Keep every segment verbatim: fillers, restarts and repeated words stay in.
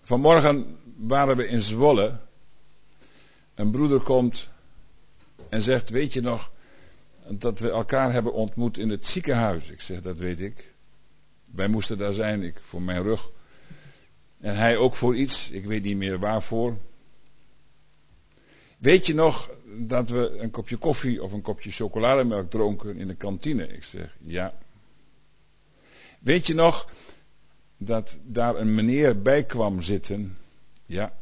Vanmorgen waren we in Zwolle. Een broeder komt en zegt, weet je nog dat we elkaar hebben ontmoet in het ziekenhuis? Ik zeg, dat weet ik. Wij moesten daar zijn, ik voor mijn rug. En hij ook voor iets, ik weet niet meer waarvoor. Weet je nog dat we een kopje koffie of een kopje chocolademelk dronken in de kantine? Ik zeg, ja. Weet je nog dat daar een meneer bij kwam zitten? Ja.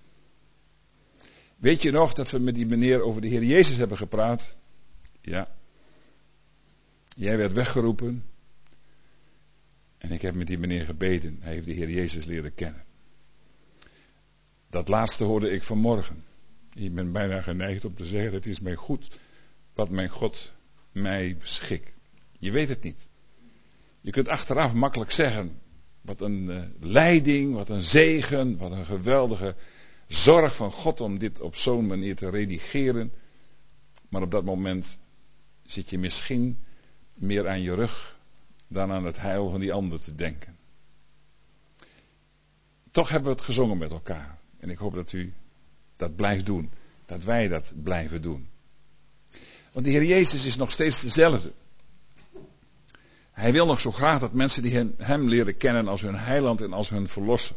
Weet je nog dat we met die meneer over de Heer Jezus hebben gepraat? Ja. Jij werd weggeroepen. En ik heb met die meneer gebeden. Hij heeft de Heer Jezus leren kennen. Dat laatste hoorde ik vanmorgen. Ik ben bijna geneigd om te zeggen, het is mij goed wat mijn God mij beschikt. Je weet het niet. Je kunt achteraf makkelijk zeggen, wat een uh, leiding, wat een zegen, wat een geweldige zorg van God om dit op zo'n manier te redigeren. Maar op dat moment zit je misschien meer aan je rug dan aan het heil van die ander te denken. Toch hebben we het gezongen met elkaar. En ik hoop dat u dat blijft doen. Dat wij dat blijven doen. Want de Heer Jezus is nog steeds dezelfde. Hij wil nog zo graag dat mensen die hem, hem leren kennen als hun heiland en als hun verlosser.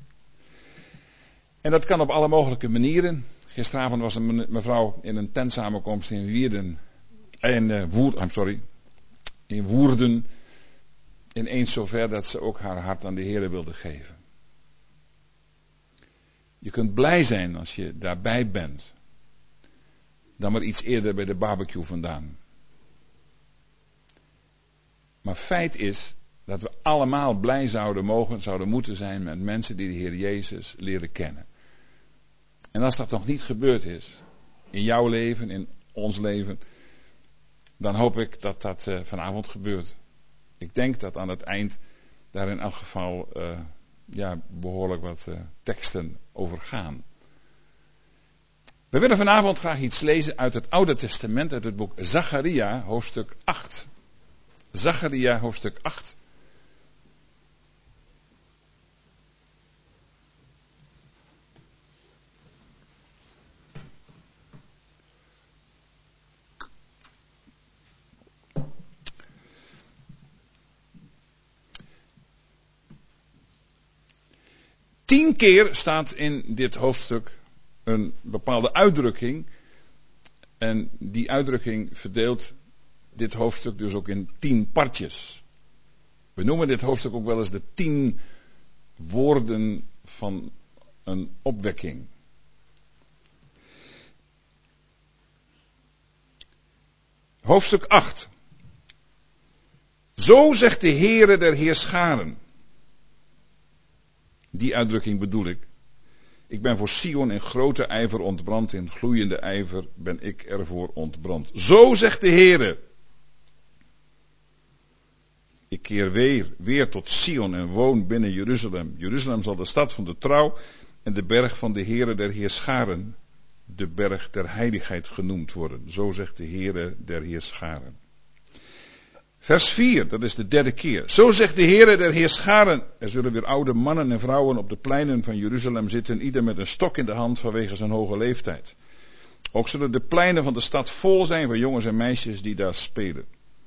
En dat kan op alle mogelijke manieren. Gisteravond was een mevrouw in een tentsamenkomst in Wierden. En uh, Woer, I'm sorry. In Woerden. Ineens zover dat ze ook haar hart aan de Heer wilde geven. Je kunt blij zijn als je daarbij bent. Dan maar iets eerder bij de barbecue vandaan. Maar feit is dat we allemaal blij zouden mogen, zouden moeten zijn met mensen die de Heer Jezus leren kennen. En als dat nog niet gebeurd is, in jouw leven, in ons leven, dan hoop ik dat dat uh, vanavond gebeurt. Ik denk dat aan het eind daar in elk geval uh, ja, behoorlijk wat uh, teksten over gaan. We willen vanavond graag iets lezen uit het Oude Testament, uit het boek Zacharia, hoofdstuk acht. Zacharia, hoofdstuk acht. Tien keer staat in dit hoofdstuk een bepaalde uitdrukking. En die uitdrukking verdeelt dit hoofdstuk dus ook in tien partjes. We noemen dit hoofdstuk ook wel eens de tien woorden van een opwekking. Hoofdstuk acht. Zo zegt de Heere der Heerscharen. Die uitdrukking bedoel ik. Ik ben voor Sion in grote ijver ontbrand, in gloeiende ijver ben ik ervoor ontbrand. Zo zegt de Heere. Ik keer weer, weer tot Sion en woon binnen Jeruzalem. Jeruzalem zal de stad van de trouw en de berg van de Heere der Heerscharen, de berg der heiligheid genoemd worden. Zo zegt de Heere der Heerscharen. Vers vier, dat is de derde keer. Zo zegt de Heere der Heerscharen. Er zullen weer oude mannen en vrouwen op de pleinen van Jeruzalem zitten, ieder met een stok in de hand vanwege zijn hoge leeftijd. Ook zullen de pleinen van de stad vol zijn van jongens en meisjes die daar spelen.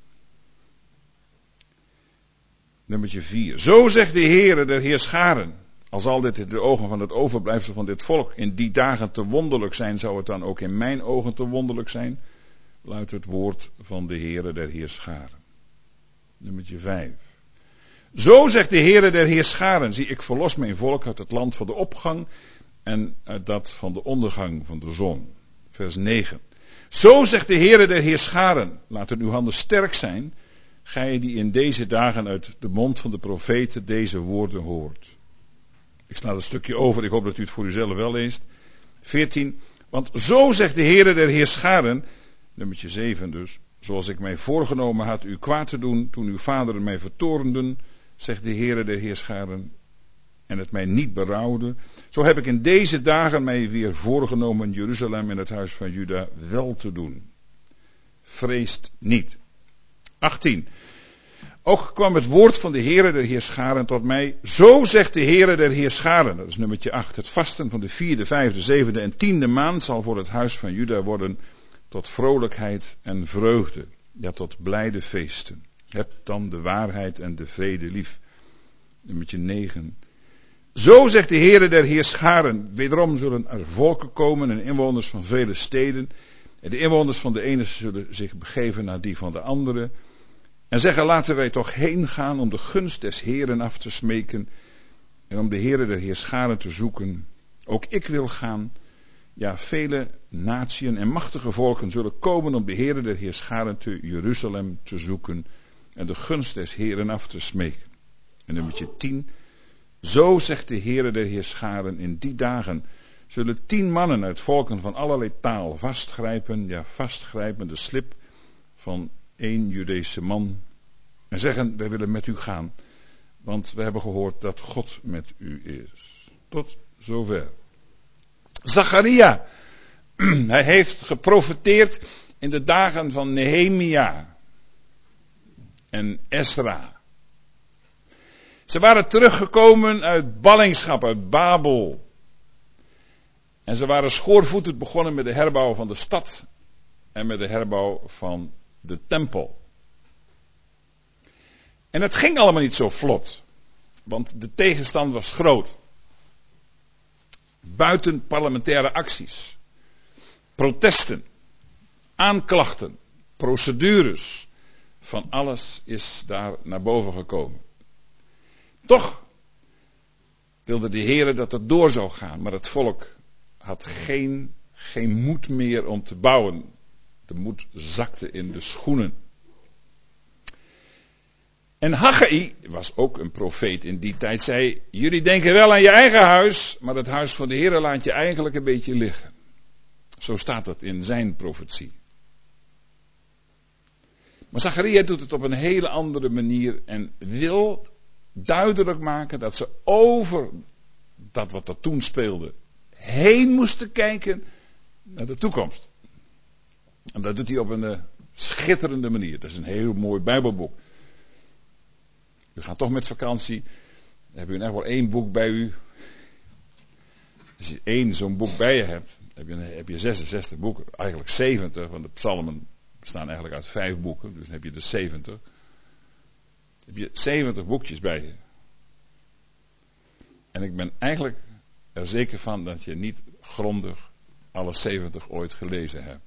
Nummertje vier. Zo zegt de Heere der Heerscharen. Al zal dit in de ogen van het overblijfsel van dit volk in die dagen te wonderlijk zijn, zou het dan ook in mijn ogen te wonderlijk zijn, luidt het woord van de Heere der Heerscharen. Nummertje vijf. Zo zegt de Heere der Heerscharen, zie ik verlos mijn volk uit het land van de opgang en uit dat van de ondergang van de zon. Vers negen. Zo zegt de Heere der Heerscharen, laten uw handen sterk zijn, gij die in deze dagen uit de mond van de profeten deze woorden hoort. Ik sla het stukje over, ik hoop dat u het voor uzelf wel leest. veertien. Want zo zegt de Heere der Heerscharen, nummertje zeven dus, zoals ik mij voorgenomen had u kwaad te doen toen uw vaderen mij vertoornden, zegt de Heere der Heerscharen, en het mij niet berouwde, zo heb ik in deze dagen mij weer voorgenomen Jeruzalem en het huis van Juda wel te doen. Vreest niet. achttien. Ook kwam het woord van de Heere der Heerscharen tot mij. Zo zegt de Heere der Heerscharen. Dat is nummertje acht. Het vasten van de vierde, vijfde, zevende en tiende maand zal voor het huis van Juda worden tot vrolijkheid en vreugde. Ja, tot blijde feesten. Heb dan de waarheid en de vrede lief. Nummertje negen. Zo zegt de Heere der Heerscharen. Wederom zullen er volken komen en inwoners van vele steden. En de inwoners van de ene zullen zich begeven naar die van de andere. En zeggen, laten wij toch heen gaan om de gunst des Heeren af te smeken. En om de Heere der Heerscharen te zoeken. Ook ik wil gaan. Ja, vele natieën en machtige volken zullen komen om de Heere der Heerscharen te Jeruzalem te zoeken. En de gunst des Heeren af te smeken. En nummertje tien. Zo zegt de Heere der Heerscharen, in die dagen zullen tien mannen uit volken van allerlei taal vastgrijpen, ja vastgrijpen de slip van één Judeese man. En zeggen, wij willen met u gaan, want we hebben gehoord dat God met u is. Tot zover. Zacharia, hij heeft geprofeteerd in de dagen van Nehemia en Esra. Ze waren teruggekomen uit ballingschap, uit Babel. En ze waren schoorvoetend begonnen met de herbouw van de stad en met de herbouw van de tempel. En het ging allemaal niet zo vlot, want de tegenstand was groot. Buitenparlementaire acties, protesten, aanklachten, procedures, van alles is daar naar boven gekomen. Toch wilde de Heere dat het door zou gaan, maar het volk had geen, geen moed meer om te bouwen. De moed zakte in de schoenen. En Haggai, was ook een profeet in die tijd, zei, jullie denken wel aan je eigen huis, maar het huis van de Heere laat je eigenlijk een beetje liggen. Zo staat het in zijn profetie. Maar Zacharia doet het op een hele andere manier en wil duidelijk maken dat ze over dat wat er toen speelde heen moesten kijken naar de toekomst. En dat doet hij op een uh, schitterende manier. Dat is een heel mooi Bijbelboek. U gaat toch met vakantie. Dan heb u in echt wel één boek bij u. Als je één zo'n boek bij je hebt, heb je, heb je zesenzestig boeken. Eigenlijk zeventig, want de psalmen bestaan eigenlijk uit vijf boeken. Dus dan heb je er zeventig. Heb je zeventig boekjes bij je. En ik ben eigenlijk er zeker van dat je niet grondig alle zeventig ooit gelezen hebt.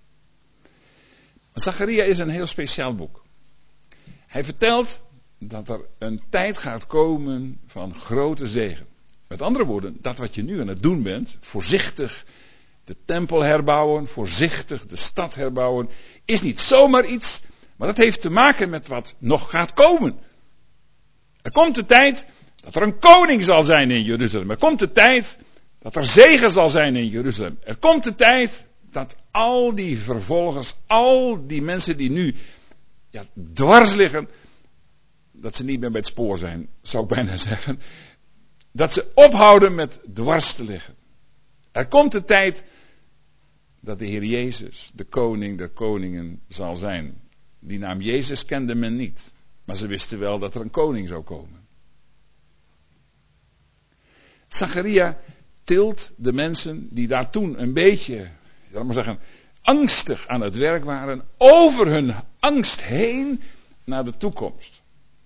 Maar Zacharia is een heel speciaal boek. Hij vertelt dat er een tijd gaat komen van grote zegen. Met andere woorden, dat wat je nu aan het doen bent, voorzichtig de tempel herbouwen, voorzichtig de stad herbouwen, is niet zomaar iets, maar dat heeft te maken met wat nog gaat komen. Er komt de tijd dat er een koning zal zijn in Jeruzalem. Er komt de tijd dat er zegen zal zijn in Jeruzalem. Er komt de tijd dat al die vervolgers, al die mensen die nu ja, dwars liggen, dat ze niet meer bij het spoor zijn, zou ik bijna zeggen. Dat ze ophouden met dwars te liggen. Er komt de tijd dat de Heer Jezus, de koning der koningen, zal zijn. Die naam Jezus kende men niet. Maar ze wisten wel dat er een koning zou komen. Zacharia tilt de mensen die daar toen een beetje, laat maar zeggen, angstig aan het werk waren, over hun angst heen naar de toekomst.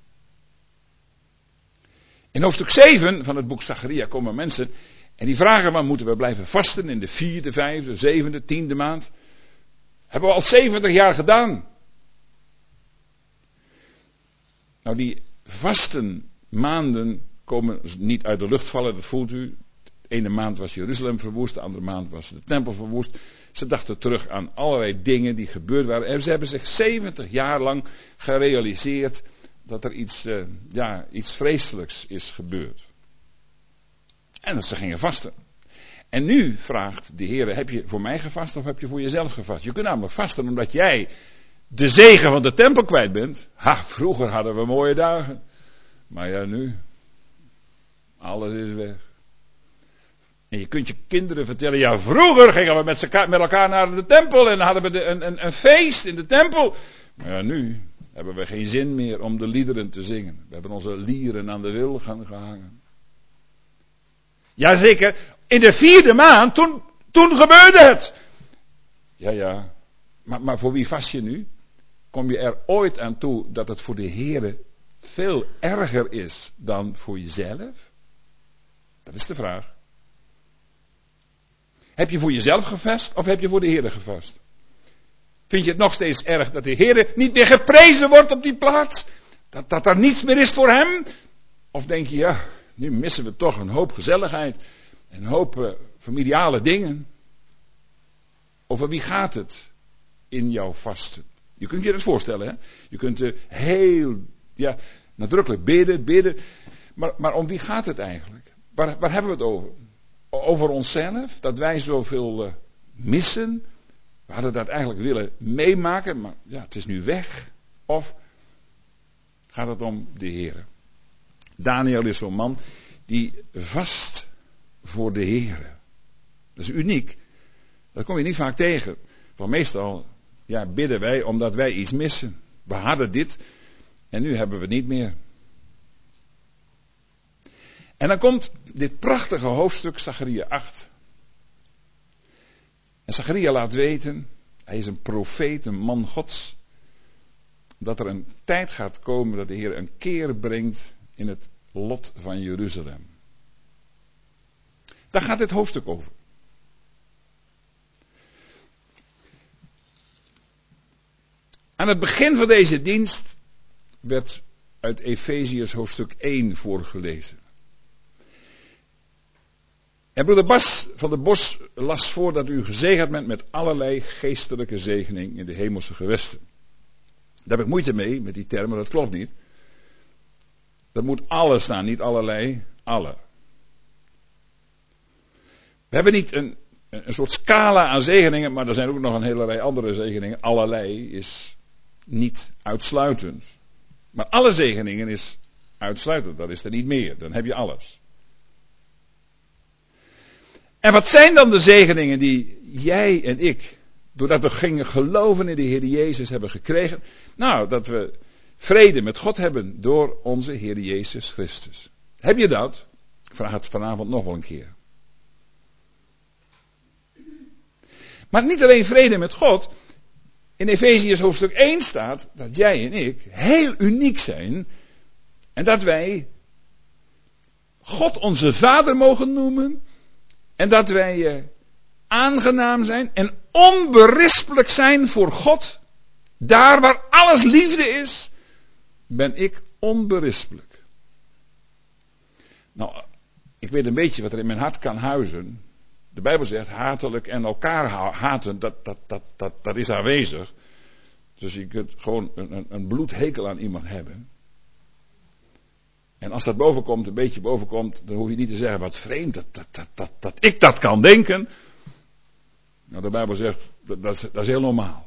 In hoofdstuk zeven van het boek Zacharia komen mensen en die vragen, maar moeten we blijven vasten in de vierde, vijfde, zevende, tiende maand? Hebben we al zeventig jaar gedaan. Nou, die vasten maanden komen niet uit de lucht vallen, dat voelt u. De ene maand was Jeruzalem verwoest, de andere maand was de tempel verwoest. Ze dachten terug aan allerlei dingen die gebeurd waren. En ze hebben zich zeventig jaar lang gerealiseerd dat er iets, uh, ja, iets vreselijks is gebeurd. En dat ze gingen vasten. En nu vraagt de Heer, heb je voor mij gevast of heb je voor jezelf gevast? Je kunt namelijk vasten omdat jij de zegen van de tempel kwijt bent. Ha, vroeger hadden we mooie dagen. Maar ja, nu. Alles is weg. En je kunt je kinderen vertellen, ja, vroeger gingen we met elkaar naar de tempel en hadden we de, een, een, een feest in de tempel. Maar ja, nu, hebben we geen zin meer om de liederen te zingen. We hebben onze lieren aan de wil gaan gehangen. Jazeker, in de vierde maand, toen, toen gebeurde het. Ja, ja, maar, maar voor wie vast je nu? Kom je er ooit aan toe dat het voor de Heere veel erger is dan voor jezelf? Dat is de vraag. Heb je voor jezelf gevast of heb je voor de Heere gevast? Vind je het nog steeds erg dat de Heere niet meer geprezen wordt op die plaats? Dat, dat er niets meer is voor hem? Of denk je, ja, nu missen we toch een hoop gezelligheid. Een hoop uh, familiale dingen. Over wie gaat het in jouw vasten? Je kunt je dat voorstellen, hè? Je kunt uh, heel ja, nadrukkelijk bidden, bidden. Maar, maar om wie gaat het eigenlijk? Waar, waar hebben we het over? Over onszelf? Dat wij zoveel uh, missen? We hadden dat eigenlijk willen meemaken, maar ja, het is nu weg. Of gaat het om de Heere? Daniel is zo'n man die vast voor de Heere. Dat is uniek. Dat kom je niet vaak tegen. Want meestal ja, bidden wij omdat wij iets missen. We hadden dit en nu hebben we het niet meer. En dan komt dit prachtige hoofdstuk, Zacharia acht. En Zacharia laat weten, hij is een profeet, een man Gods, dat er een tijd gaat komen dat de Heer een keer brengt in het lot van Jeruzalem. Daar gaat dit hoofdstuk over. Aan het begin van deze dienst werd uit Efeziërs hoofdstuk één voorgelezen. En broeder Bas van der Bos las voor dat u gezegend bent met allerlei geestelijke zegening in de hemelse gewesten. Daar heb ik moeite mee, met die termen, dat klopt niet. Dat moet alle staan, niet allerlei, alle. We hebben niet een, een soort scala aan zegeningen, maar er zijn ook nog een hele rij andere zegeningen. Allerlei is niet uitsluitend. Maar alle zegeningen is uitsluitend, dat is er niet meer, dan heb je alles. En wat zijn dan de zegeningen die jij en ik, doordat we gingen geloven in de Heer Jezus, hebben gekregen? Nou, dat we vrede met God hebben door onze Heer Jezus Christus. Heb je dat? Ik vraag het vanavond nog wel een keer. Maar niet alleen vrede met God. In Efeziërs hoofdstuk één staat dat jij en ik heel uniek zijn. En dat wij God onze Vader mogen noemen. En dat wij uh, aangenaam zijn en onberispelijk zijn voor God. Daar waar alles liefde is, ben ik onberispelijk. Nou, ik weet een beetje wat er in mijn hart kan huizen. De Bijbel zegt hatelijk en elkaar haten, dat, dat, dat, dat, dat is aanwezig. Dus je kunt gewoon een, een, een bloedhekel aan iemand hebben. En als dat bovenkomt, een beetje bovenkomt, dan hoef je niet te zeggen, wat vreemd, dat, dat, dat, dat, dat ik dat kan denken. Nou, de Bijbel zegt, dat, dat, is, dat is heel normaal.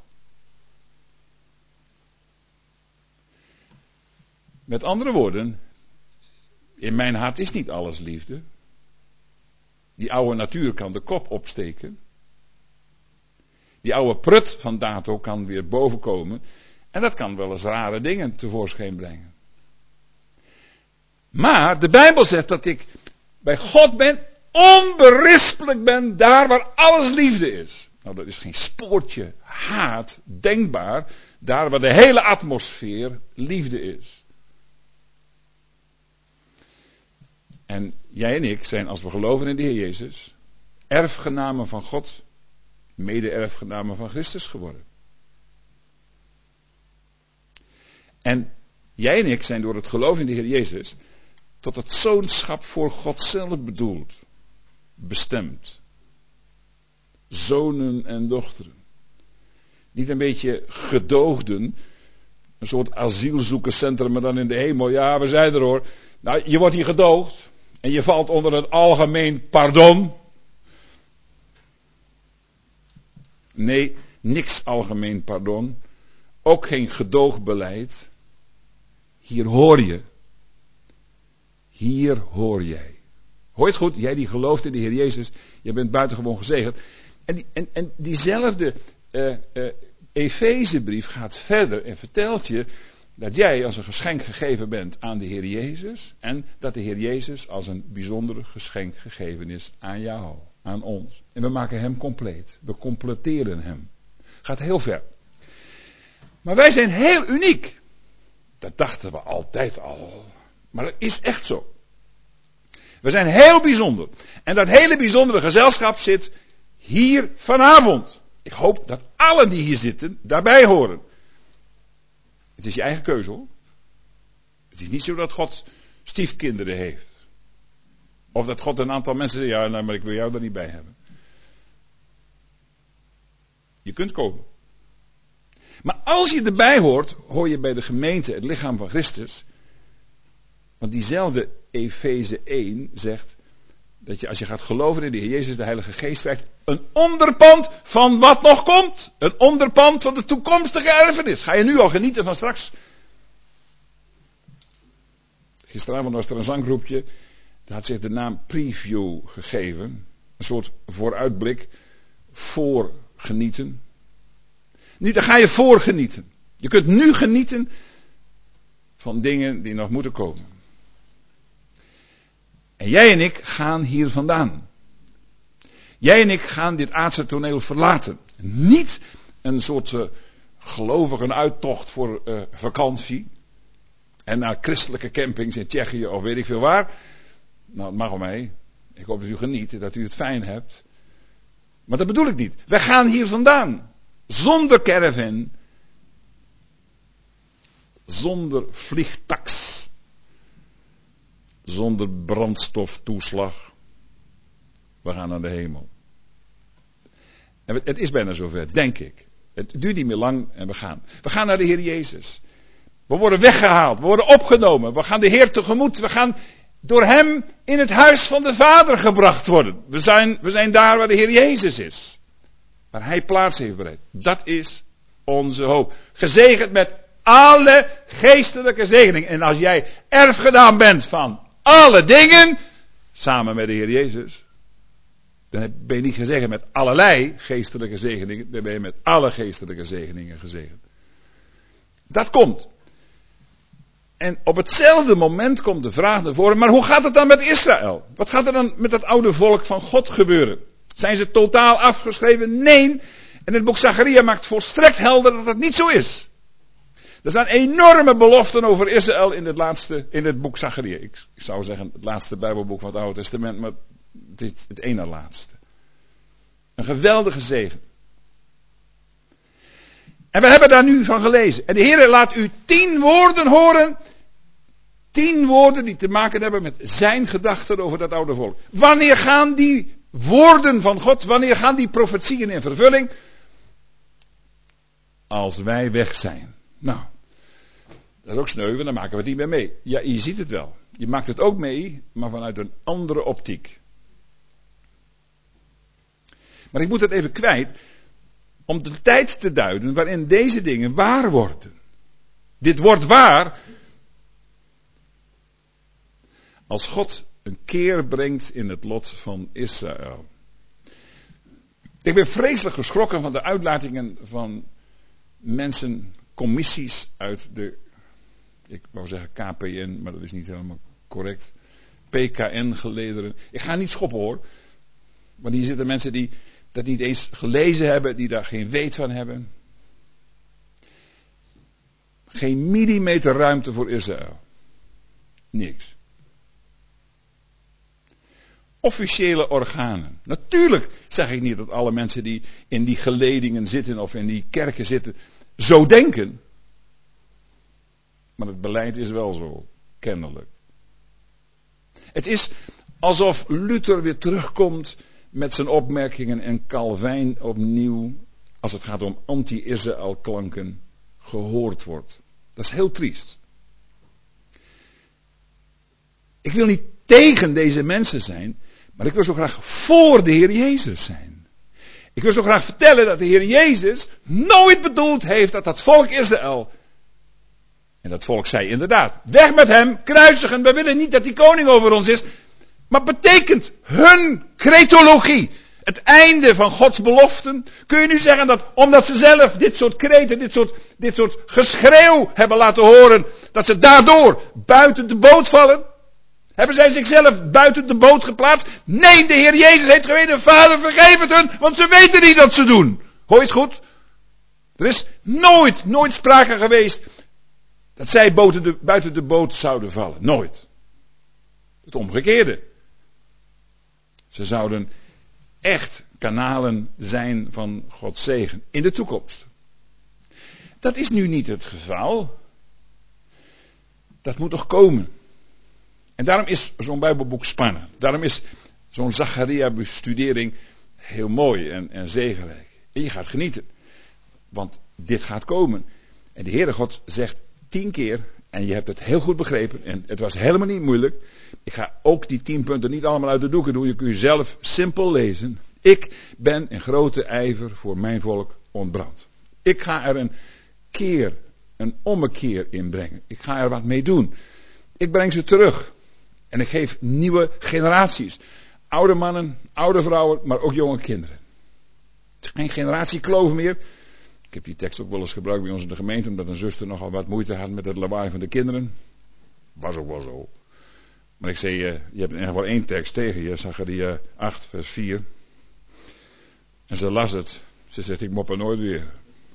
Met andere woorden, in mijn hart is niet alles liefde. Die oude natuur kan de kop opsteken. Die oude prut van Dato kan weer bovenkomen. En dat kan wel eens rare dingen tevoorschijn brengen. Maar de Bijbel zegt dat ik bij God ben, onberispelijk ben, daar waar alles liefde is. Nou, dat is geen spoortje haat denkbaar, daar waar de hele atmosfeer liefde is. En jij en ik zijn, als we geloven in de Heer Jezus, erfgenamen van God, mede-erfgenamen van Christus geworden. En jij en ik zijn door het geloof in de Heer Jezus tot het zoonschap voor God zelf bedoeld, bestemd. Zonen en dochteren. Niet een beetje gedoogden, een soort asielzoekerscentrum, maar dan in de hemel. Ja, we zijn er hoor. Nou, je wordt hier gedoogd en je valt onder het algemeen pardon. Nee, niks algemeen pardon. Ook geen gedoogbeleid. Hier hoor je. Hier hoor jij. Hoor je het goed? Jij die gelooft in de Heer Jezus, je bent buitengewoon gezegend. En, die, en, en diezelfde uh, uh, Efezebrief gaat verder en vertelt je dat jij als een geschenk gegeven bent aan de Heer Jezus. En dat de Heer Jezus als een bijzonder geschenk gegeven is aan jou, aan ons. En we maken hem compleet. We completeren hem. Gaat heel ver. Maar wij zijn heel uniek. Dat dachten we altijd al. Maar dat is echt zo. We zijn heel bijzonder. En dat hele bijzondere gezelschap zit hier vanavond. Ik hoop dat allen die hier zitten daarbij horen. Het is je eigen keuze hoor. Het is niet zo dat God stiefkinderen heeft. Of dat God een aantal mensen zegt, ja, nou, maar ik wil jou er niet bij hebben. Je kunt komen. Maar als je erbij hoort, hoor je bij de gemeente, het lichaam van Christus. Want diezelfde Efeze één zegt dat je als je gaat geloven in de Heer Jezus, de Heilige Geest krijgt, een onderpand van wat nog komt. Een onderpand van de toekomstige erfenis. Ga je nu al genieten van straks? Gisteravond was er een zanggroepje, dat had zich de naam Preview gegeven. Een soort vooruitblik, voor genieten. Nu, daar ga je voor genieten. Je kunt nu genieten van dingen die nog moeten komen. En jij en ik gaan hier vandaan. Jij en ik gaan dit aardse toneel verlaten. Niet een soort uh, gelovige uittocht voor uh, vakantie. En naar christelijke campings in Tsjechië of weet ik veel waar. Nou, het mag wel mee. Ik hoop dat u geniet, dat u het fijn hebt. Maar dat bedoel ik niet. Wij gaan hier vandaan. Zonder caravan. Zonder vliegtax. Zonder brandstoftoeslag. We gaan naar de hemel. En het is bijna zover, denk ik. Het duurt niet meer lang en we gaan. We gaan naar de Heer Jezus. We worden weggehaald. We worden opgenomen. We gaan de Heer tegemoet. We gaan door hem in het huis van de Vader gebracht worden. We zijn, we zijn daar waar de Heer Jezus is. Waar hij plaats heeft bereid. Dat is onze hoop. Gezegend met alle geestelijke zegeningen. En als jij erfgenaam bent van alle dingen, samen met de Heer Jezus, dan ben je niet gezegend met allerlei geestelijke zegeningen, dan ben je met alle geestelijke zegeningen gezegend. Dat komt. En op hetzelfde moment komt de vraag naar voren, maar hoe gaat het dan met Israël? Wat gaat er dan met dat oude volk van God gebeuren? Zijn ze totaal afgeschreven? Nee. En het boek Zacharia maakt volstrekt helder dat dat niet zo is. Er staan enorme beloften over Israël in het laatste, in het boek Zacharia. Ik, ik zou zeggen het laatste Bijbelboek van het Oude Testament, maar het is het ene laatste. Een geweldige zegen. En we hebben daar nu van gelezen. En de Heer laat u tien woorden horen. Tien woorden die te maken hebben met zijn gedachten over dat oude volk. Wanneer gaan die woorden van God, wanneer gaan die profetieën in vervulling? Als wij weg zijn. Nou, dat is ook sneu, want dan maken we het niet meer mee. Ja, je ziet het wel. Je maakt het ook mee, maar vanuit een andere optiek. Maar ik moet het even kwijt, om de tijd te duiden waarin deze dingen waar worden. Dit wordt waar als God een keer brengt in het lot van Israël. Ik ben vreselijk geschrokken van de uitlatingen van mensen, commissies uit de, ik wou zeggen K P N, maar dat is niet helemaal correct, P K N-gelederen. Ik ga niet schoppen hoor, want hier zitten mensen die dat niet eens gelezen hebben, die daar geen weet van hebben. Geen millimeter ruimte voor Israël. Niks. Officiële organen. Natuurlijk zeg ik niet dat alle mensen die in die geledingen zitten of in die kerken zitten, zo denken. Maar het beleid is wel zo, kennelijk. Het is alsof Luther weer terugkomt met zijn opmerkingen en Calvijn opnieuw, als het gaat om anti-Israël klanken, gehoord wordt. Dat is heel triest. Ik wil niet tegen deze mensen zijn, maar ik wil zo graag voor de Heer Jezus zijn. Ik wil zo graag vertellen dat de Heer Jezus nooit bedoeld heeft dat dat volk Israël, en dat volk zei inderdaad, weg met hem, kruisigen, we willen niet dat die koning over ons is. Maar betekent hun cretologie, Het einde van Gods beloften. Kun je nu zeggen dat omdat ze zelf dit soort kreten, dit soort, dit soort geschreeuw hebben laten horen, dat ze daardoor buiten de boot vallen? Hebben zij zichzelf buiten de boot geplaatst? Nee, de Heer Jezus heeft geweten, Vader vergeef het hun, want ze weten niet wat ze doen. Hoor je het goed? Er is nooit, nooit sprake geweest dat zij buiten de, buiten de boot zouden vallen. Nooit. Het omgekeerde. Ze zouden echt kanalen zijn van Gods zegen in de toekomst. Dat is nu niet het geval. Dat moet nog komen. En daarom is zo'n Bijbelboek spannend. Daarom is zo'n Zacharia-bestudering heel mooi en, en zegenrijk. En je gaat genieten. Want dit gaat komen. En de Heere God zegt tien keer, en je hebt het heel goed begrepen, en het was helemaal niet moeilijk. Ik ga ook die tien punten niet allemaal uit de doeken doen. Je kunt zelf simpel lezen. Ik ben in grote ijver voor mijn volk ontbrand. Ik ga er een keer, een ommekeer in brengen. Ik ga er wat mee doen. Ik breng ze terug. En ik geef nieuwe generaties. Oude mannen, oude vrouwen, maar ook jonge kinderen. Het is geen generatiekloof meer. Ik heb die tekst ook wel eens gebruikt bij ons in de gemeente, omdat een zuster nogal wat moeite had met het lawaai van de kinderen. Was ook wel zo. Maar ik zei, uh, je hebt in ieder geval één tekst tegen je, Zacharia acht, vers vier. En ze las het. Ze zegt, ik mop er nooit weer.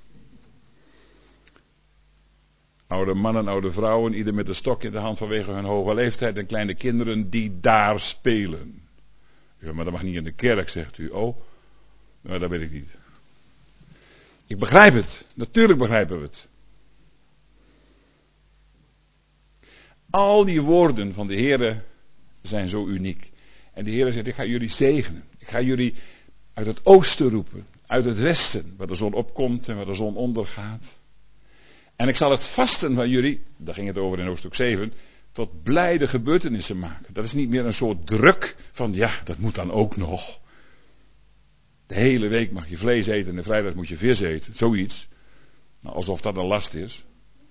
Oude mannen, oude vrouwen, ieder met een stok in de hand vanwege hun hoge leeftijd. En kleine kinderen die daar spelen. Ja, maar dat mag niet in de kerk, zegt u. Oh, nou, dat weet ik niet. Ik begrijp het. Natuurlijk begrijpen we het. Al die woorden van de Heere zijn zo uniek. En de Heere zegt, ik ga jullie zegenen. Ik ga jullie uit het oosten roepen. Uit het westen, waar de zon opkomt en waar de zon ondergaat. En ik zal het vasten van jullie, daar ging het over in hoofdstuk zeven, tot blijde gebeurtenissen maken. Dat is niet meer een soort druk van, ja, dat moet dan ook nog. De hele week mag je vlees eten en de vrijdag moet je vis eten. Zoiets. Nou, alsof dat een last is.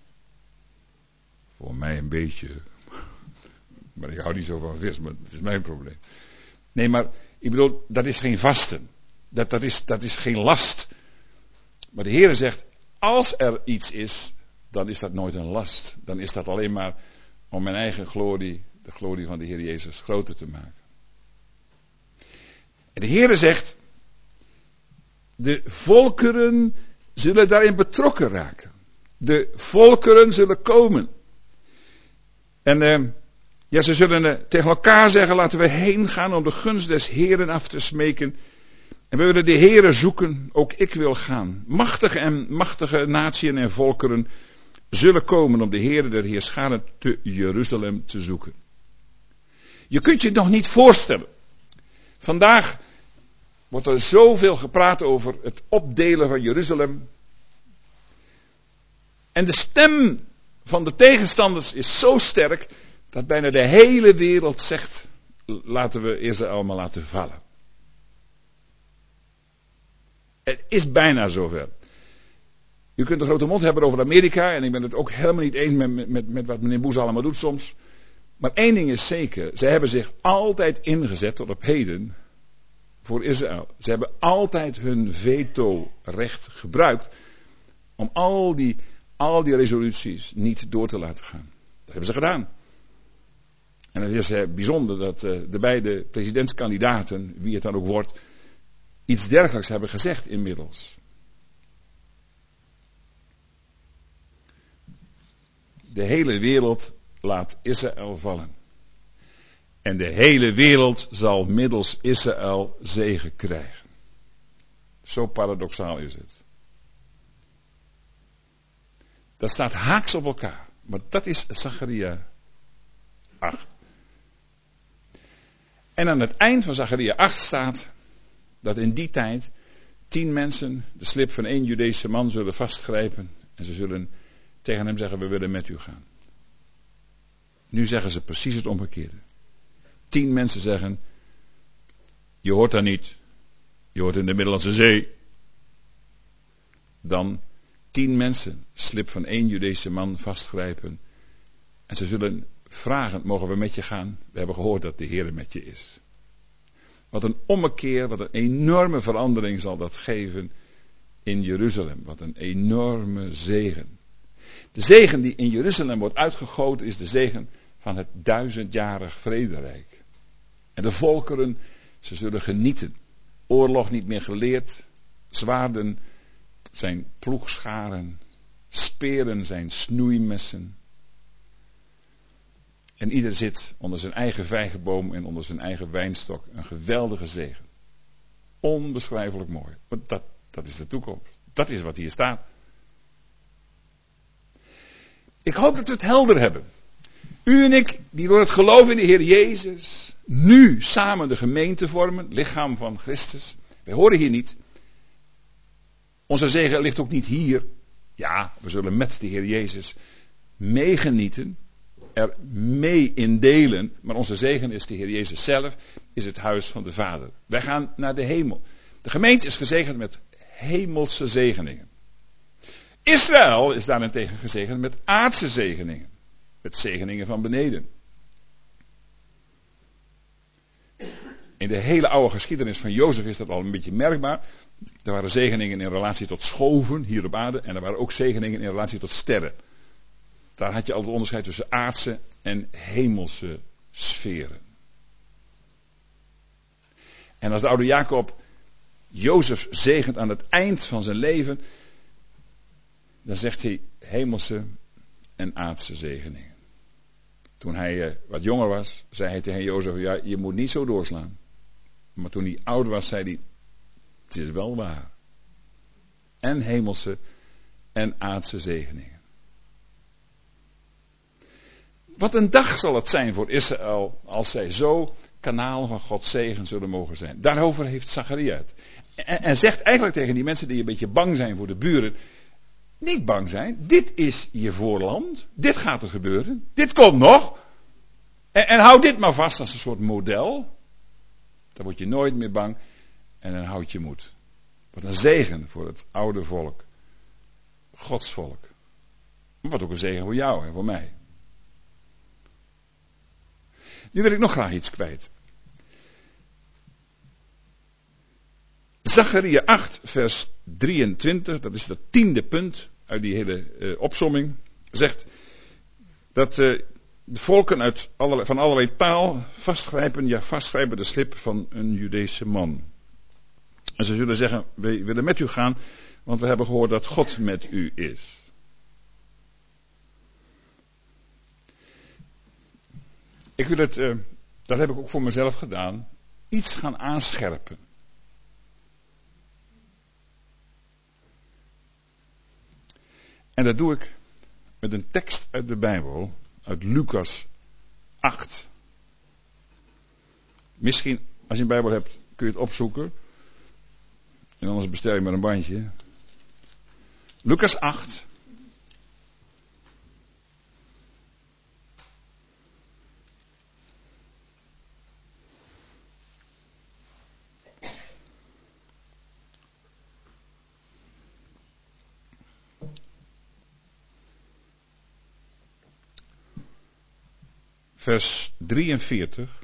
Voor mij een beetje. Maar ik hou niet zo van vis, maar het is mijn probleem. Nee, maar ik bedoel, dat is geen vasten. Dat, dat, is, dat is geen last. Maar de Heere zegt, als er iets is, dan is dat nooit een last. Dan is dat alleen maar om mijn eigen glorie, de glorie van de Heer Jezus, groter te maken. En de Heere zegt, de volkeren zullen daarin betrokken raken. De volkeren zullen komen. En uh, ja, ze zullen uh, tegen elkaar zeggen, laten we heen gaan om de gunst des Heeren af te smeken. En we willen de Heere zoeken, ook ik wil gaan. Machtige en machtige naties en volkeren zullen komen om de Heere der Heerscharen te Jeruzalem te zoeken. Je kunt je het nog niet voorstellen. Vandaag wordt er zoveel gepraat over het opdelen van Jeruzalem. En de stem van de tegenstanders is zo sterk dat bijna de hele wereld zegt, laten we Israël maar laten vallen. Het is bijna zover. U kunt een grote mond hebben over Amerika en ik ben het ook helemaal niet eens met, met, met wat meneer Boes allemaal doet soms. Maar één ding is zeker, zij hebben zich altijd ingezet tot op heden voor Israël. Ze hebben altijd hun veto-recht gebruikt om al die, al die resoluties niet door te laten gaan. Dat hebben ze gedaan. En het is eh, bijzonder dat eh, de beide presidentskandidaten, wie het dan ook wordt, iets dergelijks hebben gezegd inmiddels. De hele wereld laat Israël vallen. En de hele wereld zal middels Israël zegen krijgen. Zo paradoxaal is het. Dat staat haaks op elkaar. Maar dat is Zacharia acht. En aan het eind van Zacharia acht staat dat in die tijd tien mensen de slip van één Judeese man zullen vastgrijpen. En ze zullen tegen hem zeggen, we willen met u gaan. Nu zeggen ze precies het omgekeerde. Tien mensen zeggen, je hoort daar niet. Je hoort in de Middellandse Zee. Dan tien mensen, slip van één Judeese man, vastgrijpen. En ze zullen vragen, mogen we met je gaan? We hebben gehoord dat de Heer met je is. Wat een ommekeer, wat een enorme verandering zal dat geven in Jeruzalem. Wat een enorme zegen. De zegen die in Jeruzalem wordt uitgegoten is de zegen van het duizendjarig vrederijk. En de volkeren, ze zullen genieten. Oorlog niet meer geleerd. Zwaarden zijn ploegscharen. Speren zijn snoeimessen. En ieder zit onder zijn eigen vijgenboom en onder zijn eigen wijnstok. Een geweldige zegen. Onbeschrijfelijk mooi. Want dat, dat is de toekomst. Dat is wat hier staat. Ik hoop dat we het helder hebben. U en ik, die door het geloof in de Heer Jezus nu samen de gemeente vormen, lichaam van Christus. Wij horen hier niet. Onze zegen ligt ook niet hier. Ja, we zullen met de Heer Jezus meegenieten, er mee in delen, maar onze zegen is de Heer Jezus zelf, is het huis van de Vader. Wij gaan naar de hemel. De gemeente is gezegend met hemelse zegeningen. Israël is daarentegen gezegend met aardse zegeningen. Met zegeningen van beneden. In de hele oude geschiedenis van Jozef is dat al een beetje merkbaar. Er waren zegeningen in relatie tot schoven hier op aarde. En er waren ook zegeningen in relatie tot sterren. Daar had je al het onderscheid tussen aardse en hemelse sferen. En als de oude Jacob Jozef zegent aan het eind van zijn leven, dan zegt hij hemelse en aardse zegeningen. Toen hij uh, wat jonger was, zei hij tegen Jozef, ja, je moet niet zo doorslaan. Maar toen hij oud was, zei hij, het is wel waar. En hemelse en aardse zegeningen. Wat een dag zal het zijn voor Israël als zij zo kanaal van Gods zegen zullen mogen zijn. Daarover heeft Zacharia het. En, en zegt eigenlijk tegen die mensen die een beetje bang zijn voor de buren, niet bang zijn, dit is je voorland, dit gaat er gebeuren, dit komt nog. En, en hou dit maar vast als een soort model. Dan word je nooit meer bang en dan houd je moed. Wat een zegen voor het oude volk. Gods volk. Maar wat ook een zegen voor jou en voor mij. Nu wil ik nog graag iets kwijt. Zacharia acht vers drieëntwintig, dat is dat tiende punt uit die hele uh, opsomming, zegt dat uh, de volken uit allerlei, van allerlei taal vastgrijpen, ja vastgrijpen de slip van een Judese man. En ze zullen zeggen, we willen met u gaan, want we hebben gehoord dat God met u is. Ik wil het, uh, dat heb ik ook voor mezelf gedaan, iets gaan aanscherpen. En dat doe ik met een tekst uit de Bijbel, uit Lucas acht. Misschien, als je een Bijbel hebt, kun je het opzoeken. En anders bestel je maar een bandje. Lucas acht. Vers drieënveertig,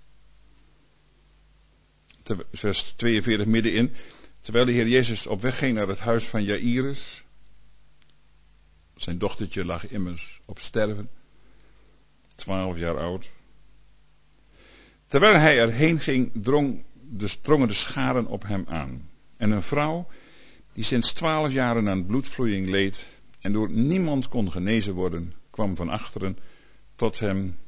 vers tweeënveertig middenin, terwijl de Heer Jezus op weg ging naar het huis van Jairus, zijn dochtertje lag immers op sterven, twaalf jaar oud. Terwijl hij erheen ging, drong de, drongen de scharen op hem aan. En een vrouw, die sinds twaalf jaren aan bloedvloeiing leed en door niemand kon genezen worden, kwam van achteren tot hem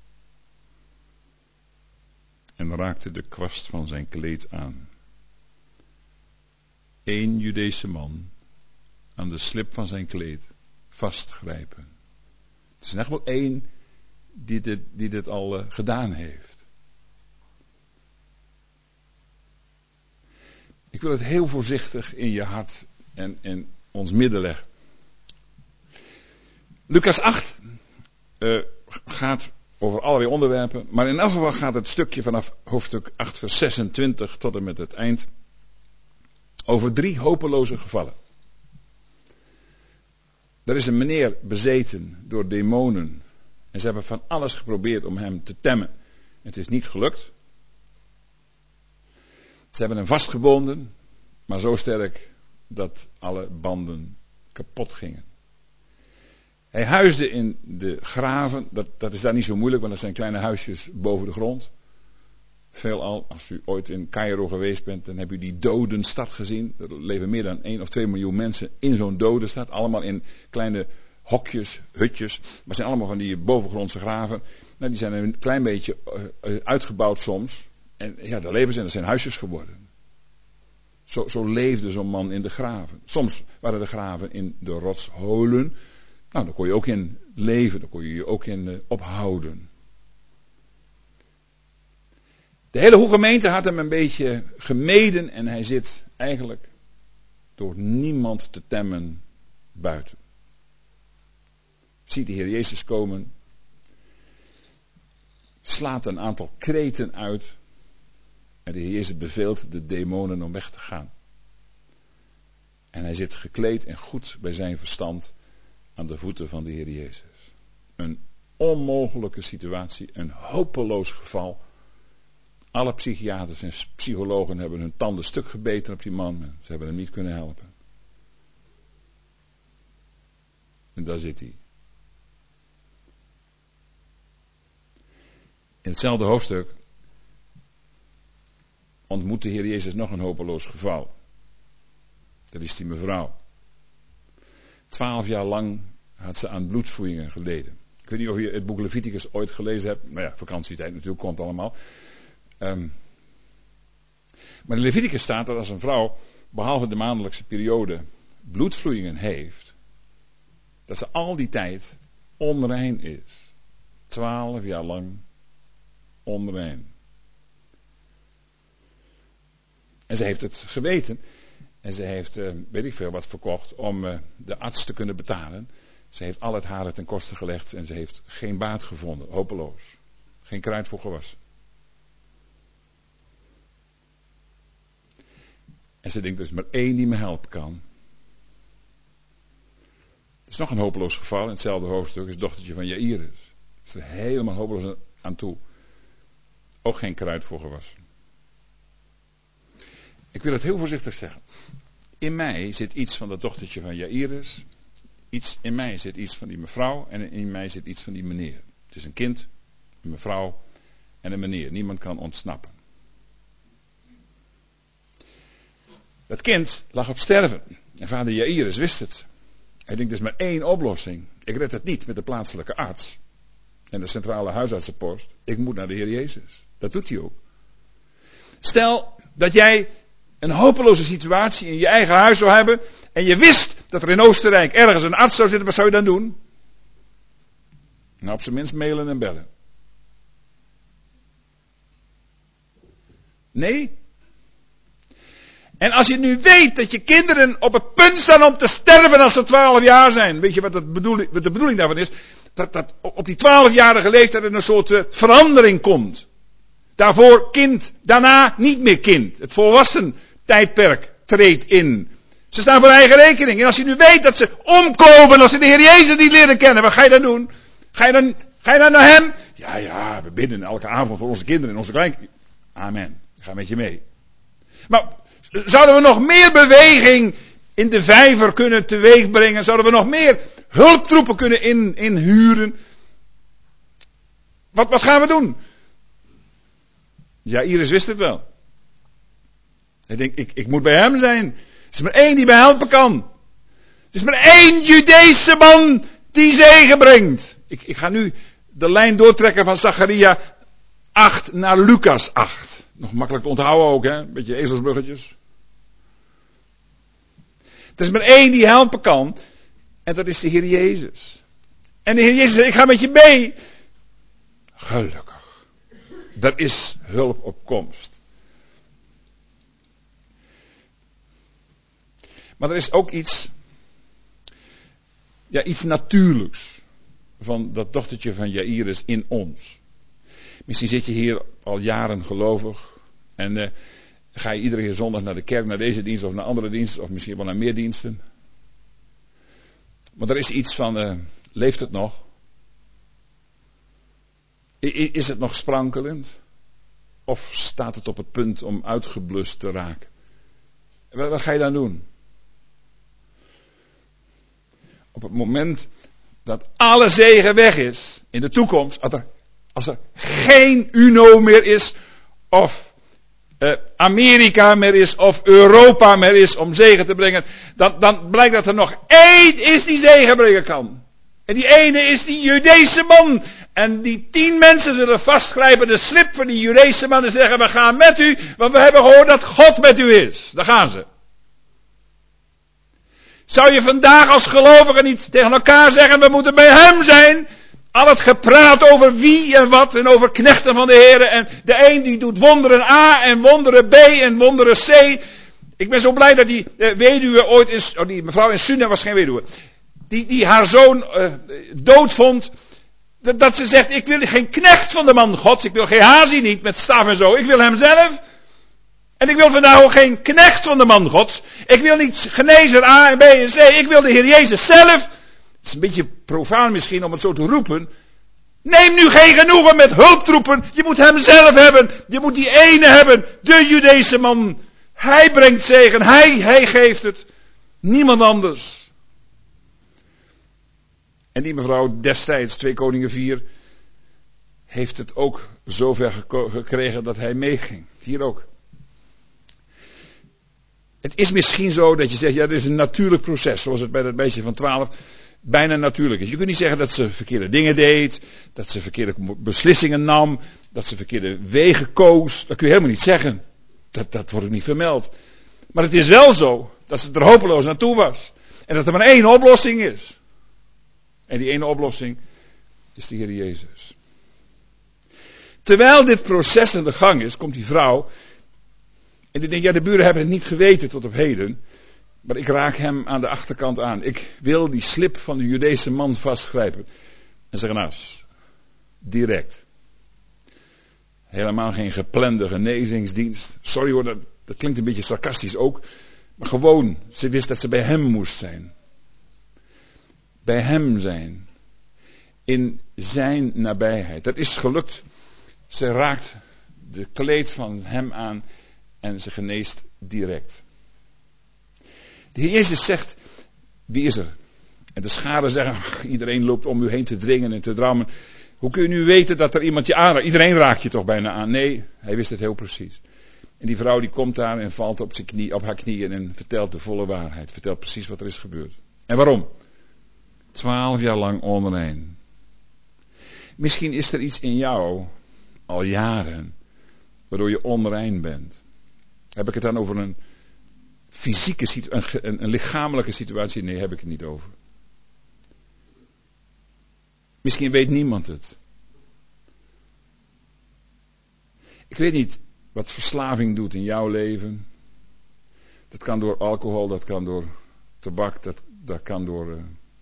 en raakte de kwast van zijn kleed aan. Eén Judese man aan de slip van zijn kleed vastgrijpen. Het is echt wel één die dit, die dit al uh, gedaan heeft. Ik wil het heel voorzichtig in je hart en in ons midden leggen. Lucas acht uh, gaat over allerlei onderwerpen, maar in elk geval gaat het stukje vanaf hoofdstuk acht vers zesentwintig tot en met het eind over drie hopeloze gevallen. Er is een meneer bezeten door demonen en ze hebben van alles geprobeerd om hem te temmen. Het is niet gelukt. Ze hebben hem vastgebonden, maar zo sterk dat alle banden kapot gingen. Hij huisde in de graven, dat, dat is daar niet zo moeilijk, want dat zijn kleine huisjes boven de grond. Veelal, als u ooit in Cairo geweest bent, dan heb u die dodenstad gezien. Er leven meer dan één of twee miljoen mensen in zo'n dodenstad. Allemaal in kleine hokjes, hutjes. Maar het zijn allemaal van die bovengrondse graven. Nou, die zijn een klein beetje uh, uitgebouwd soms. En ja, daar leven ze en dat zijn huisjes geworden. Zo, zo leefde zo'n man in de graven. Soms waren de graven in de rotsholen. Nou, daar kon je ook in leven, daar kon je je ook in uh, ophouden. De hele goede gemeente had hem een beetje gemeden en hij zit eigenlijk door niemand te temmen buiten. Ziet de Heer Jezus komen, slaat een aantal kreten uit en de Heer Jezus beveelt de demonen om weg te gaan. En hij zit gekleed en goed bij zijn verstand aan de voeten van de Heer Jezus. Een onmogelijke situatie, een hopeloos geval. Alle psychiaters en psychologen hebben hun tanden stuk gebeten op die man. Ze hebben hem niet kunnen helpen. En daar zit hij. In hetzelfde hoofdstuk ontmoet de Heer Jezus nog een hopeloos geval. Dat is die mevrouw. Twaalf jaar lang had ze aan bloedvloeien geleden. Ik weet niet of je het boek Leviticus ooit gelezen hebt. Nou ja, vakantietijd natuurlijk komt allemaal. Um, maar in Leviticus staat dat als een vrouw, behalve de maandelijkse periode, bloedvloeien heeft, dat ze al die tijd onrein is. Twaalf jaar lang onrein. En ze heeft het geweten. En ze heeft, uh, weet ik veel, wat verkocht om uh, de arts te kunnen betalen. Ze heeft al het haar ten koste gelegd en ze heeft geen baat gevonden. Hopeloos. Geen kruid voor gewassen. En ze denkt, er is maar één die me helpen kan. Er is nog een hopeloos geval in hetzelfde hoofdstuk. Het dochtertje van Jairus. Is er helemaal hopeloos aan toe. Ook geen kruid voor gewassen. Ik wil het heel voorzichtig zeggen. In mij zit iets van dat dochtertje van Jairus. Iets, in mij zit iets van die mevrouw. En in mij zit iets van die meneer. Het is een kind, een mevrouw en een meneer. Niemand kan ontsnappen. Dat kind lag op sterven. En vader Jairus wist het. Hij denkt, er is maar één oplossing. Ik red het niet met de plaatselijke arts. En de centrale huisartsenpost. Ik moet naar de Heer Jezus. Dat doet hij ook. Stel dat jij een hopeloze situatie in je eigen huis zou hebben. En je wist dat er in Oostenrijk ergens een arts zou zitten. Wat zou je dan doen? Nou, op zijn minst mailen en bellen. Nee? En als je nu weet dat je kinderen op het punt staan om te sterven als ze twaalf jaar zijn. Weet je wat, het bedoeling, wat de bedoeling daarvan is? Dat, dat op die twaalfjarige leeftijd er een soort uh, verandering komt. Daarvoor kind, daarna niet meer kind. Het volwassen tijdperk treedt in. Ze staan voor eigen rekening. En als je nu weet dat ze omkomen als ze de Heer Jezus niet leren kennen. Wat ga je dan doen? Ga je dan, ga je dan naar hem? Ja, ja, we bidden elke avond voor onze kinderen en onze kleinkinderen. Amen. Ik ga met je mee. Maar zouden we nog meer beweging in de vijver kunnen teweegbrengen? Zouden we nog meer hulptroepen kunnen in, inhuren? Wat, wat gaan we doen? Ja, Iris wist het wel. Hij denkt, ik, ik moet bij hem zijn. Er is maar één die mij helpen kan. Er is maar één Judeese man die zegen brengt. Ik, ik ga nu de lijn doortrekken van Zacharia acht naar Lucas acht. Nog makkelijk te onthouden ook, hè? Een beetje ezelsbruggetjes. Er is maar één die helpen kan. En dat is de Heer Jezus. En de Heer Jezus zegt, ik ga met je mee. Gelukkig. Er is hulp op komst. Maar er is ook iets. Ja, iets natuurlijks. Van dat dochtertje van Jairus in ons. Misschien zit je hier al jaren gelovig. En uh, ga je iedere keer zondag naar de kerk, naar deze dienst of naar andere diensten. Of misschien wel naar meer diensten. Maar er is iets van, uh, leeft het nog? I- is het nog sprankelend? Of staat het op het punt om uitgeblust te raken? Wat, wat ga je dan doen? Op het moment dat alle zegen weg is, in de toekomst, als er, als er geen U N O meer is, of uh, Amerika meer is, of Europa meer is om zegen te brengen, dan, dan blijkt dat er nog één is die zegen brengen kan. En die ene is die Judese man. En die tien mensen zullen vastgrijpen de slip van die Judese man en zeggen, we gaan met u, want we hebben gehoord dat God met u is. Daar gaan ze. Zou je vandaag als gelovigen niet tegen elkaar zeggen, we moeten bij hem zijn? Al het gepraat over wie en wat en over knechten van de Heer. En de een die doet wonderen A en wonderen B en wonderen C. Ik ben zo blij dat die uh, weduwe ooit is, oh, die mevrouw in Suriname was geen weduwe. Die, die haar zoon uh, dood vond. Dat, dat ze zegt, ik wil geen knecht van de man Gods. Ik wil geen hazie niet met staf en zo. Ik wil hem zelf. En ik wil vandaag ook geen knecht van de man Gods. Ik wil niet genezer A en B en C. Ik wil de Heer Jezus zelf. Het is een beetje profaan misschien om het zo te roepen. Neem nu geen genoegen met hulptroepen. Je moet hem zelf hebben. Je moet die ene hebben. De Judese man. Hij brengt zegen. Hij, hij geeft het. Niemand anders. En die mevrouw destijds, twee Koningen vier, heeft het ook zover geko- gekregen dat hij meeging. Hier ook. Het is misschien zo dat je zegt, ja, dit is een natuurlijk proces, zoals het bij dat meisje van twaalf bijna natuurlijk is. Je kunt niet zeggen dat ze verkeerde dingen deed, dat ze verkeerde beslissingen nam, dat ze verkeerde wegen koos. Dat kun je helemaal niet zeggen. Dat, dat wordt ook niet vermeld. Maar het is wel zo dat ze er hopeloos naartoe was. En dat er maar één oplossing is. En die ene oplossing is de Heer Jezus. Terwijl dit proces aan de gang is, komt die vrouw. En die denkt, ja, de buren hebben het niet geweten tot op heden. Maar ik raak hem aan de achterkant aan. Ik wil die slip van de Judese man vastgrijpen. En zeggen, nou, direct. Helemaal geen geplande genezingsdienst. Sorry hoor, dat, dat klinkt een beetje sarcastisch ook. Maar gewoon, ze wist dat ze bij hem moest zijn. Bij hem zijn. In zijn nabijheid. Dat is gelukt. Ze raakt de kleed van hem aan. En ze geneest direct. De Heer Jezus zegt, wie is er? En de scharen zeggen, ach, iedereen loopt om u heen te dwingen en te drammen. Hoe kun je nu weten dat er iemand je aanraakt? Iedereen raakt je toch bijna aan? Nee, hij wist het heel precies. En die vrouw die komt daar en valt op, zijn knie, op haar knieën en vertelt de volle waarheid. Vertelt precies wat er is gebeurd. En waarom? Twaalf jaar lang onrein. Misschien is er iets in jou, al jaren, waardoor je onrein bent. Heb ik het dan over een fysieke situatie, een, een lichamelijke situatie? Nee, heb ik het niet over. Misschien weet niemand het. Ik weet niet wat verslaving doet in jouw leven. Dat kan door alcohol, dat kan door tabak, dat, dat kan door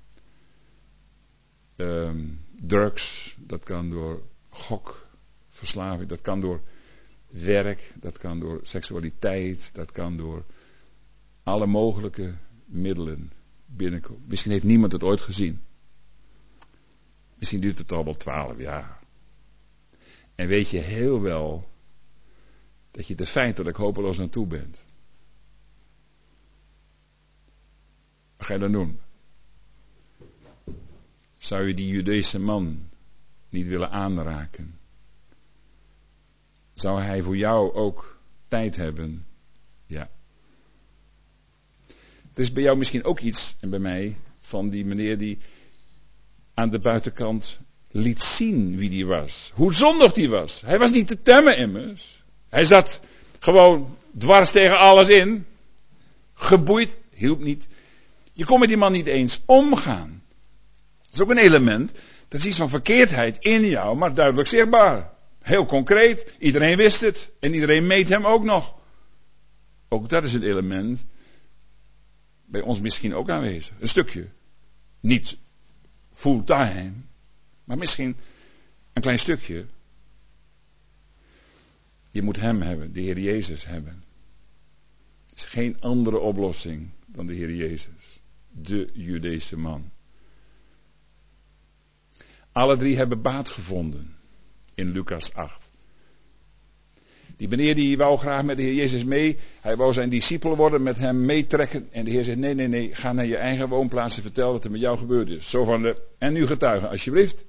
uh, um, drugs, dat kan door gokverslaving, dat kan door werk, dat kan door seksualiteit, dat kan door alle mogelijke middelen binnenkomen. Misschien heeft niemand het ooit gezien. Misschien duurt het al wel twaalf jaar. En weet je heel wel dat je er feitelijk hopeloos naartoe bent. Wat ga je dan doen? Zou je die Judese man niet willen aanraken? Zou hij voor jou ook tijd hebben? Ja. Er is bij jou misschien ook iets, en bij mij, van die meneer die aan de buitenkant liet zien wie die was. Hoe zondig die was. Hij was niet te temmen immers. Hij zat gewoon dwars tegen alles in. Geboeid, hielp niet. Je kon met die man niet eens omgaan. Dat is ook een element. Dat is iets van verkeerdheid in jou, maar duidelijk zichtbaar. Heel concreet. Iedereen wist het. En iedereen meet hem ook nog. Ook dat is een element. Bij ons misschien ook aanwezig. Een stukje. Niet fulltime. Maar misschien een klein stukje. Je moet hem hebben. De Heer Jezus hebben. Er is geen andere oplossing dan de Heer Jezus. De Judese man. Alle drie hebben baat gevonden. In Lucas acht. Die meneer die wou graag met de Heer Jezus mee. Hij wou zijn discipel worden, met hem meetrekken. En de Heer zegt, nee, nee, nee, ga naar je eigen woonplaats en vertel wat er met jou gebeurd is. Zo van de, en nu getuigen, alsjeblieft.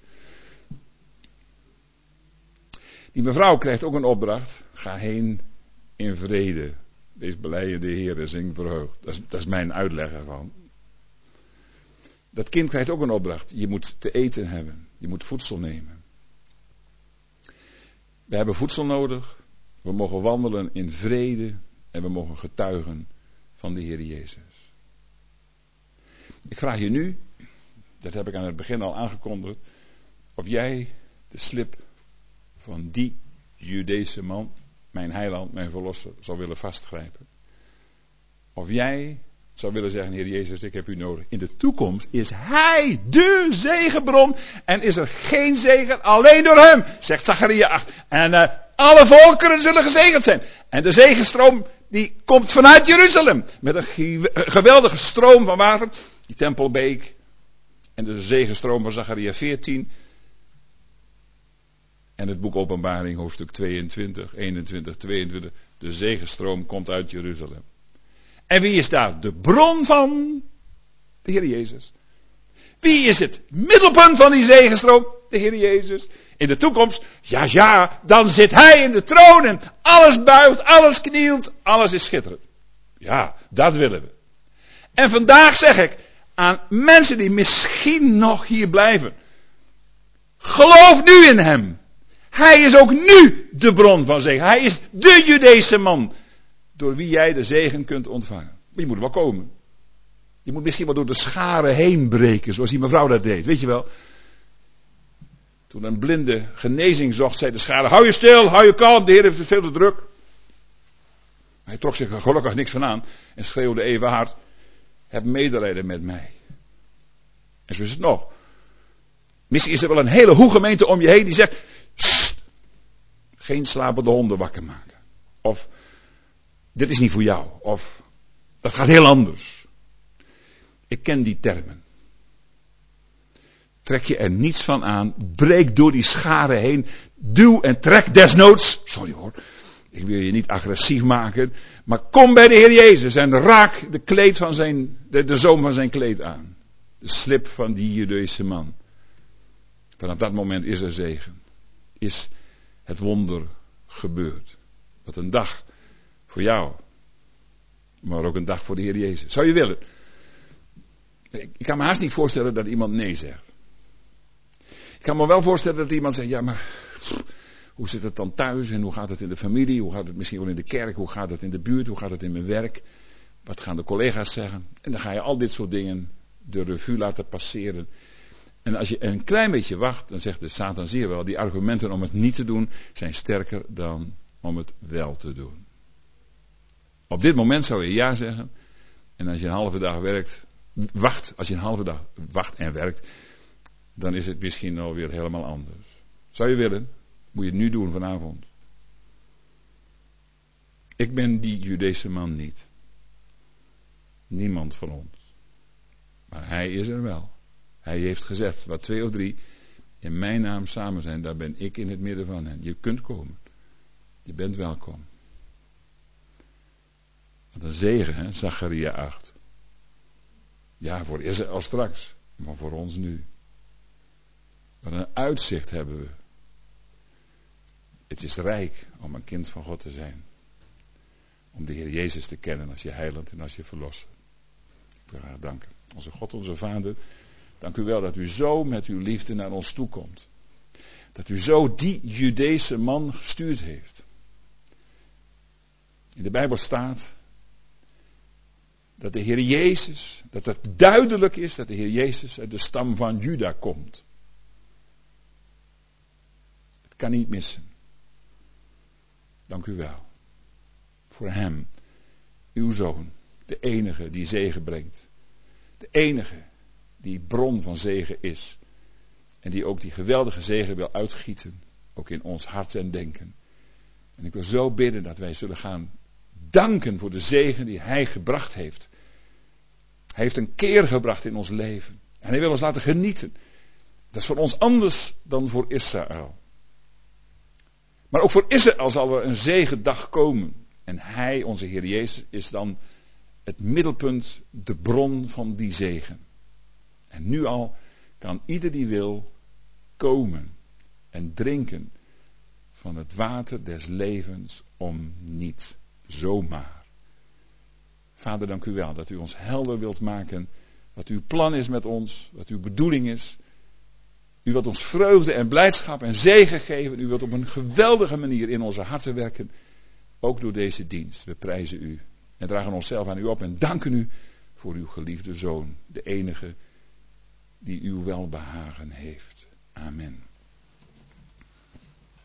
Die mevrouw krijgt ook een opdracht. Ga heen in vrede. Wees blijde de Heer en zing verheugd. Dat is, dat is mijn uitleg ervan. Dat kind krijgt ook een opdracht. Je moet te eten hebben. Je moet voedsel nemen. We hebben voedsel nodig. We mogen wandelen in vrede. En we mogen getuigen van de Heer Jezus. Ik vraag je nu, dat heb ik aan het begin al aangekondigd, of jij de slip van die Judese man, mijn heiland, mijn verlosser, zou willen vastgrijpen. Of jij zou willen zeggen, Heer Jezus, ik heb u nodig. In de toekomst is Hij de zegenbron en is er geen zegen alleen door Hem, zegt Zacharia acht. En uh, alle volkeren zullen gezegend zijn. En de zegenstroom die komt vanuit Jeruzalem. Met een ge- geweldige stroom van water. Die tempelbeek. En de zegenstroom van Zacharia veertien. En het boek Openbaring hoofdstuk tweeëntwintig, eenentwintig, tweeëntwintig. De zegenstroom komt uit Jeruzalem. En wie is daar de bron van? De Heer Jezus. Wie is het middelpunt van die zegenstroom? De Heer Jezus. In de toekomst, ja ja, dan zit Hij in de troon en alles buigt, alles knielt, alles is schitterend. Ja, dat willen we. En vandaag zeg ik aan mensen die misschien nog hier blijven. Geloof nu in Hem. Hij is ook nu de bron van zegen. Hij is de Judese man. Door wie jij de zegen kunt ontvangen. Maar je moet er wel komen. Je moet misschien wel door de scharen heen breken. Zoals die mevrouw dat deed. Weet je wel. Toen een blinde genezing zocht. Zei de schare. Hou je stil. Hou je kalm. De Heer heeft het veel te druk. Hij trok zich er gelukkig niks van aan. En schreeuwde even hard. Heb medelijden met mij. En zo is het nog. Misschien is er wel een hele hoe gemeente om je heen. Die zegt. Sst, geen slapende honden wakker maken. Of. Dit is niet voor jou. Of. Dat gaat heel anders. Ik ken die termen. Trek je er niets van aan. Breek door die scharen heen. Duw en trek desnoods. Sorry hoor. Ik wil je niet agressief maken. Maar kom bij de Heer Jezus. En raak de kleed van zijn. De, de zoom van zijn kleed aan. De slip van die Judese man. Vanaf dat moment is er zegen. Is het wonder gebeurd. Wat een dag. Voor jou. Maar ook een dag voor de Heer Jezus. Zou je willen? Ik kan me haast niet voorstellen dat iemand nee zegt. Ik kan me wel voorstellen dat iemand zegt, ja maar, pff, hoe zit het dan thuis en hoe gaat het in de familie, hoe gaat het misschien wel in de kerk, hoe gaat het in de buurt, hoe gaat het in mijn werk, wat gaan de collega's zeggen. En dan ga je al dit soort dingen de revue laten passeren. En als je een klein beetje wacht, dan zegt de Satan zeer wel, die argumenten om het niet te doen zijn sterker dan om het wel te doen. Op dit moment zou je ja zeggen. En als je een halve dag werkt, wacht, als je een halve dag wacht en werkt, dan is het misschien alweer helemaal anders. Zou je willen? Moet je het nu doen vanavond. Ik ben die Judese man niet. Niemand van ons. Maar hij is er wel. Hij heeft gezegd, waar twee of drie in mijn naam samen zijn, daar ben ik in het midden van hen. Je kunt komen. Je bent welkom. Wat een zegen, hè? Zacharia acht. Ja, voor Israël straks, maar voor ons nu. Wat een uitzicht hebben we. Het is rijk om een kind van God te zijn. Om de Heer Jezus te kennen als je heiland en als je verlosser. Ik wil graag danken. Onze God, onze Vader, dank u wel dat u zo met uw liefde naar ons toe komt. Dat u zo die Judese man gestuurd heeft. In de Bijbel staat dat de Heer Jezus, dat het duidelijk is dat de Heer Jezus uit de stam van Juda komt. Het kan niet missen. Dank u wel. Voor hem, uw zoon, de enige die zegen brengt. De enige die bron van zegen is. En die ook die geweldige zegen wil uitgieten, ook in ons hart en denken. En ik wil zo bidden dat wij zullen gaan danken voor de zegen die hij gebracht heeft. Hij heeft een keer gebracht in ons leven. En hij wil ons laten genieten. Dat is voor ons anders dan voor Israël. Maar ook voor Israël zal er een zegendag komen. En hij, onze Heer Jezus, is dan het middelpunt, de bron van die zegen. En nu al kan ieder die wil komen en drinken van het water des levens om niet zomaar. Vader, dank u wel dat u ons helder wilt maken wat uw plan is met ons, wat uw bedoeling is. U wilt ons vreugde en blijdschap en zegen geven. U wilt op een geweldige manier in onze harten werken, ook door deze dienst. We prijzen u en dragen onszelf aan u op en danken u voor uw geliefde Zoon, de enige die uw welbehagen heeft. Amen.